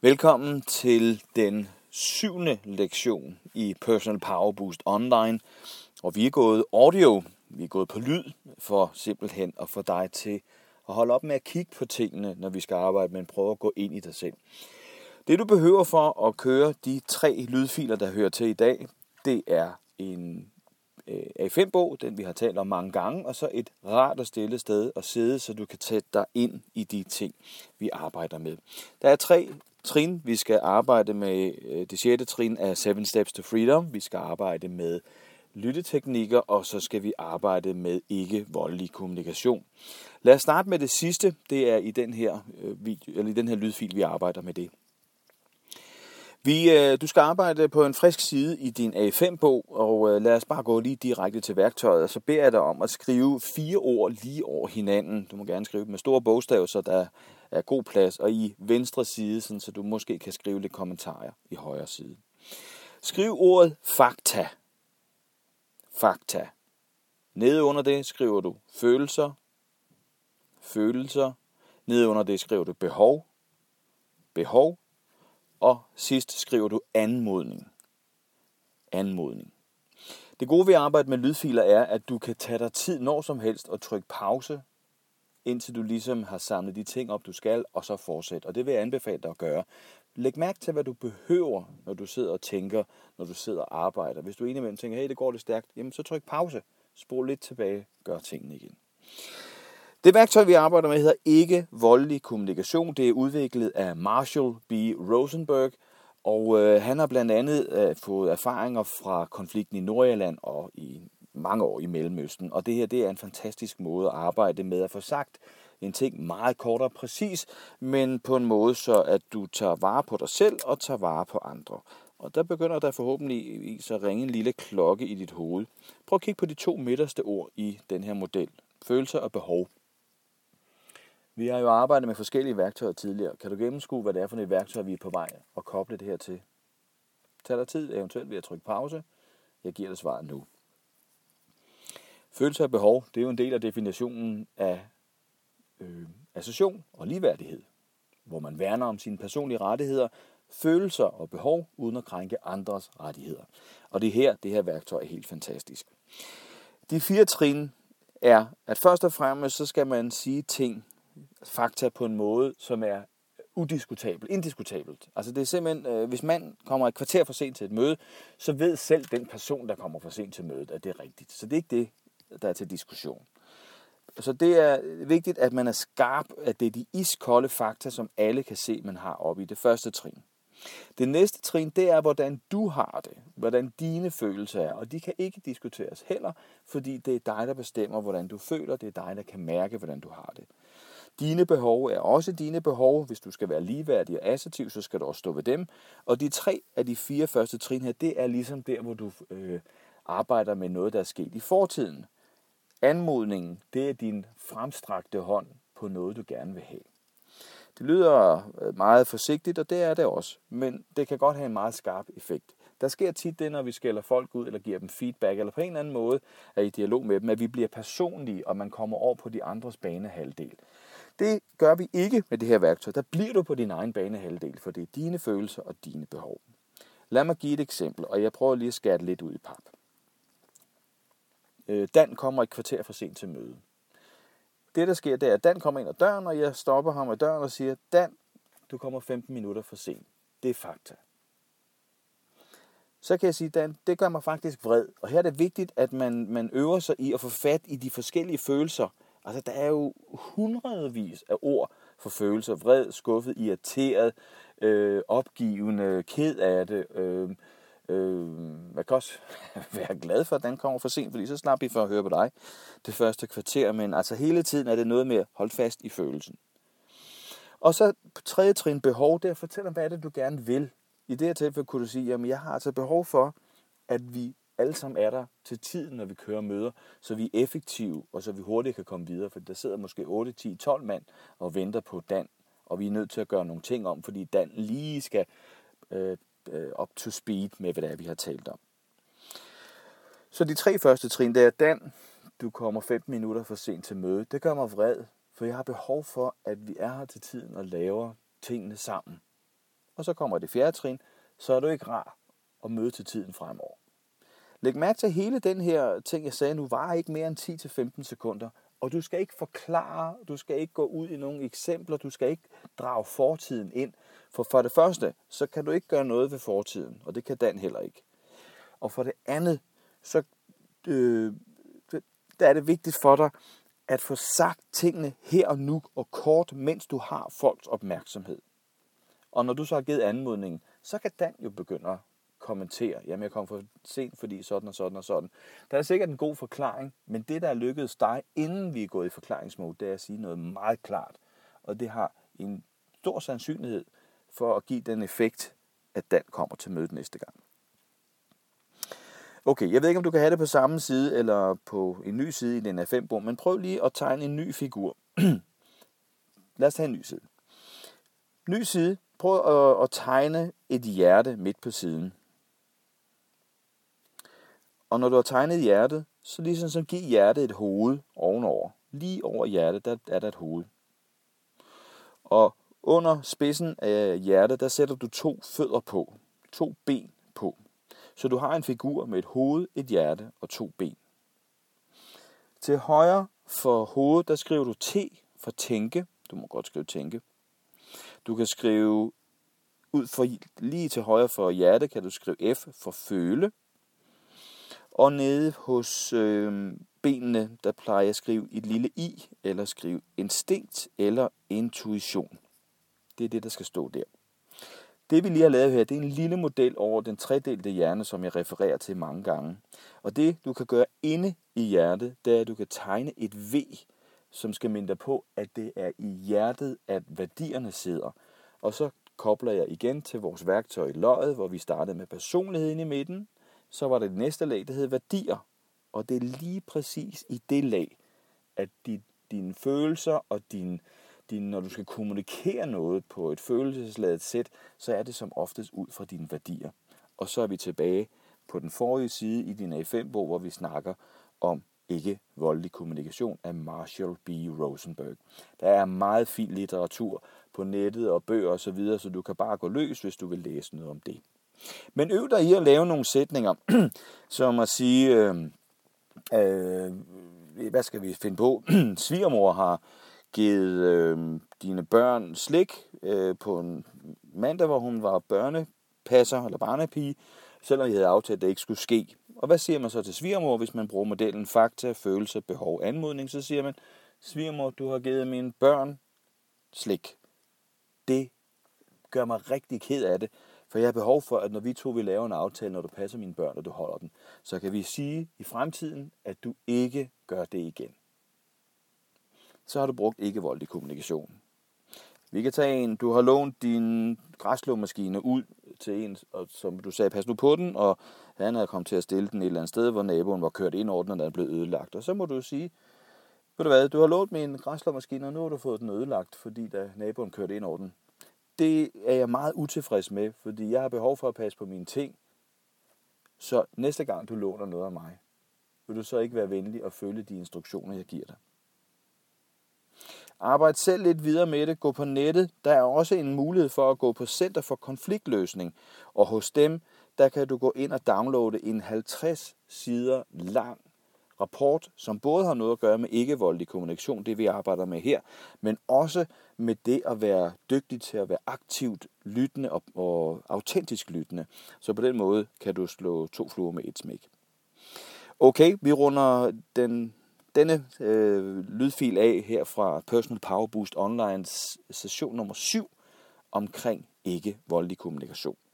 Velkommen til den 7. lektion i Personal Power Boost Online. Og vi er gået audio, vi er gået på lyd for simpelthen at få dig til at holde op med at kigge på tingene, når vi skal arbejde, men prøve at gå ind i dig selv. Det du behøver for at køre de 3 lydfiler, der hører til i dag, det er en A5-bog, den vi har talt om mange gange, og så et rart og stille sted at sidde, så du kan sætte dig ind i de ting, vi arbejder med. Der er 3 trin, vi skal arbejde med. Det 6. trin er 7 Steps to Freedom. Vi skal arbejde med lytteteknikker, og så skal vi arbejde med ikke-voldelig kommunikation. Lad os starte med det sidste. Det er i den her i den her lydfil, vi arbejder med det. Du skal arbejde på en frisk side i din A5-bog, og lad os bare gå lige direkte til værktøjet. Og så beder jeg dig om at skrive 4 ord lige over hinanden. Du må gerne skrive dem med store bogstaver, så der er god plads, og i venstre side, sådan, så du måske kan skrive lidt kommentarer i højre side. Skriv ordet fakta. Fakta. Nede under det skriver du følelser. Følelser. Nede under det skriver du behov. Behov. Og sidst skriver du anmodning. Anmodning. Det gode ved at arbejde med lydfiler er, at du kan tage dig tid når som helst og trykke pause, indtil du ligesom har samlet de ting op, du skal, og så fortsæt. Og det vil jeg anbefale dig at gøre. Læg mærke til, hvad du behøver, når du sidder og tænker, når du sidder og arbejder. Hvis du indimellem tænker, hey, det går lidt stærkt, jamen så tryk pause. Spol lidt tilbage, gør tingene igen. Det værktøj, vi arbejder med, hedder ikke-voldelig kommunikation. Det er udviklet af Marshall B. Rosenberg, og han har blandt andet fået erfaringer fra konflikten i Nordirland og i mange år i Mellemøsten. Og det her, det er en fantastisk måde at arbejde med at få sagt en ting meget kort og præcis, men på en måde, så at du tager vare på dig selv og tager vare på andre. Og der begynder der forhåbentlig så ringe en lille klokke i dit hoved. Prøv at kigge på de 2 midterste ord i den her model. Følelser og behov. Vi har jo arbejdet med forskellige værktøjer tidligere. Kan du gennemskue, hvad det er for et værktøj, vi er på vej at koble det her til? Tag dig tid, eventuelt ved at trykke pause. Jeg giver dig svaret nu. Følelser og behov, det er jo en del af definitionen af association og ligeværdighed, hvor man værner om sine personlige rettigheder, følelser og behov, uden at krænke andres rettigheder. Og det her værktøj er helt fantastisk. De 4 trin er, at først og fremmest, så skal man sige ting, fakta på en måde, som er indiskutabelt. Altså det er simpelthen, hvis man kommer et kvarter for sent til et møde, så ved selv den person, der kommer for sent til mødet, at det er rigtigt. Så det er ikke det, der er til diskussion. Så det er vigtigt, at man er skarp, at det er de iskolde fakta, som alle kan se, man har oppe i det første trin. Det næste trin, det er, hvordan du har det, hvordan dine følelser er, og de kan ikke diskuteres heller, fordi det er dig, der bestemmer, hvordan du føler, det er dig, der kan mærke, hvordan du har det. Dine behov er også dine behov. Hvis du skal være ligeværdig og assertiv, så skal du også stå ved dem. Og de 3 af de 4 første trin her, det er ligesom der, hvor du arbejder med noget, der er sket i fortiden. Anmodningen, det er din fremstrakte hånd på noget, du gerne vil have. Det lyder meget forsigtigt, og det er det også. Men det kan godt have en meget skarp effekt. Der sker tit det, når vi skælder folk ud, eller giver dem feedback, eller på en eller anden måde er i dialog med dem, at vi bliver personlige, og man kommer over på de andres banehalvdel. Det gør vi ikke med det her værktøj. Der bliver du på din egen banehalvdel, for det er dine følelser og dine behov. Lad mig give et eksempel, og jeg prøver lige at skære det lidt ud i pap. Dan kommer et kvarter for sent til møde. Det, der sker, det er, at Dan kommer ind ad døren, og jeg stopper ham ad døren og siger, Dan, du kommer 15 minutter for sent. Det er fakta. Så kan jeg sige, Dan, det gør mig faktisk vred. Og her er det vigtigt, at man øver sig i at få fat i de forskellige følelser. Altså, der er jo hundredvis af ord for følelser. Vred, skuffet, irriteret, opgivende, ked af det. Jeg kan også være glad for, at den kommer for sent, fordi så slap vi for at høre på dig det første kvarter. Men altså hele tiden er det noget med at holde fast i følelsen. Og så på 3. trin behov, det er at fortælle, hvad er det, du gerne vil. I det her tilfælde kunne du sige, jamen jeg har altså behov for, at vi alle sammen er der til tiden, når vi kører møder, så vi er effektive, og så vi hurtigt kan komme videre. For der sidder måske 8, 10, 12 mand og venter på Dan, og vi er nødt til at gøre nogle ting om, fordi Dan lige skal up to speed med, hvad det er, vi har talt om. Så de 3 første trin, det er, Dan, du kommer 15 minutter for sent til møde. Det gør mig vred, for jeg har behov for, at vi er her til tiden og laver tingene sammen. og så kommer det 4. trin, så er du ikke rar at møde til tiden fremover. Læg mærke til, hele den her ting, jeg sagde nu, var ikke mere end 10-15 sekunder. Og du skal ikke forklare, du skal ikke gå ud i nogle eksempler, du skal ikke drage fortiden ind. For det første, så kan du ikke gøre noget ved fortiden, og det kan Dan heller ikke. Og for det andet, så der er det vigtigt for dig at få sagt tingene her og nu og kort, mens du har folks opmærksomhed. Og når du så har givet anmodningen, så kan Dan jo begynde at kommentere. Jamen, jeg kom for sent, fordi sådan og sådan og sådan. Der er sikkert en god forklaring, men det, der er lykkedes dig, inden vi er gået i forklaringsmode, det er at sige noget meget klart. Og det har en stor sandsynlighed for at give den effekt, at Dan kommer til mødet næste gang. Okay, jeg ved ikke, om du kan have det på samme side eller på en ny side i den A5-bog, men prøv lige at tegne en ny figur. Lad os tage en ny side. Ny side. Prøv at tegne et hjerte midt på siden. Og når du har tegnet hjertet, så ligesom så giv hjertet et hoved ovenover. Lige over hjertet, der er der et hoved. Og under spidsen af hjertet, der sætter du 2 fødder på. 2 ben på. Så du har en figur med et hoved, et hjerte og 2 ben. Til højre for hovedet, der skriver du T for tænke. Du må godt skrive tænke. Du kan skrive ud for lige til højre for hjerte, kan du skrive F for føle. Og nede hos benene, der plejer jeg at skrive et lille I, eller skrive instinkt eller intuition. Det er det, der skal stå der. Det vi lige har lavet her, det er en lille model over den tredelte hjerne, som jeg refererer til mange gange. Og det du kan gøre inde i hjertet, det er, at du kan tegne et V, som skal minde dig på, at det er i hjertet, at værdierne sidder. Og så kobler jeg igen til vores værktøj i løjet, hvor vi startede med personligheden i midten. Så var det næste lag, der hed værdier. Og det er lige præcis i det lag, at dine følelser og når du skal kommunikere noget på et følelsesladet sæt, så er det som oftest ud fra dine værdier. Og så er vi tilbage på den forrige side i din A5-bog, hvor vi snakker om ikke-voldelig kommunikation af Marshall B. Rosenberg. Der er meget fin litteratur på nettet og bøger osv., så du kan bare gå løs, hvis du vil læse noget om det. Men øv dig i at lave nogle sætninger, som at sige, hvad skal vi finde på? Svigermor har givet dine børn slik på en mandag, hvor hun var børnepasser eller barnepige, selvom I havde aftalt, at det ikke skulle ske. Og hvad siger man så til svigermor, hvis man bruger modellen fakta, følelse, behov, anmodning? Så siger man, svigermor, du har givet mine børn slik. Det gør mig rigtig ked af det, for jeg har behov for, at når vi to vil lave en aftale, når du passer mine børn, og du holder den, så kan vi sige i fremtiden, at du ikke gør det igen. Så har du brugt ikke-voldelig kommunikation. Vi kan tage en, du har lånt din græsslåmaskine ud til en, og som du sagde, pas nu på den, og han havde kommet til at stille den et eller andet sted, hvor naboen var kørt ind over den, og den er blevet ødelagt. Og så må du sige, ved du hvad, du har lånt min græsslåmaskine, og nu har du fået den ødelagt, fordi da naboen kørte ind over den. Det er jeg meget utilfreds med, fordi jeg har behov for at passe på mine ting. Så næste gang du låner noget af mig, vil du så ikke være venlig og følge de instruktioner, jeg giver dig. Arbejd selv lidt videre med det. Gå på nettet. Der er også en mulighed for at gå på Center for Konfliktløsning. Og hos dem, der kan du gå ind og downloade en 50 sider lang rapport, som både har noget at gøre med ikke-voldelig kommunikation, det vi arbejder med her, men også med det at være dygtig til at være aktivt lyttende og autentisk lyttende. Så på den måde kan du slå 2 fluer med et smæk. Okay, vi runder denne lydfil af her fra Personal Power Boost Online session nummer 7 omkring ikke-voldelig kommunikation.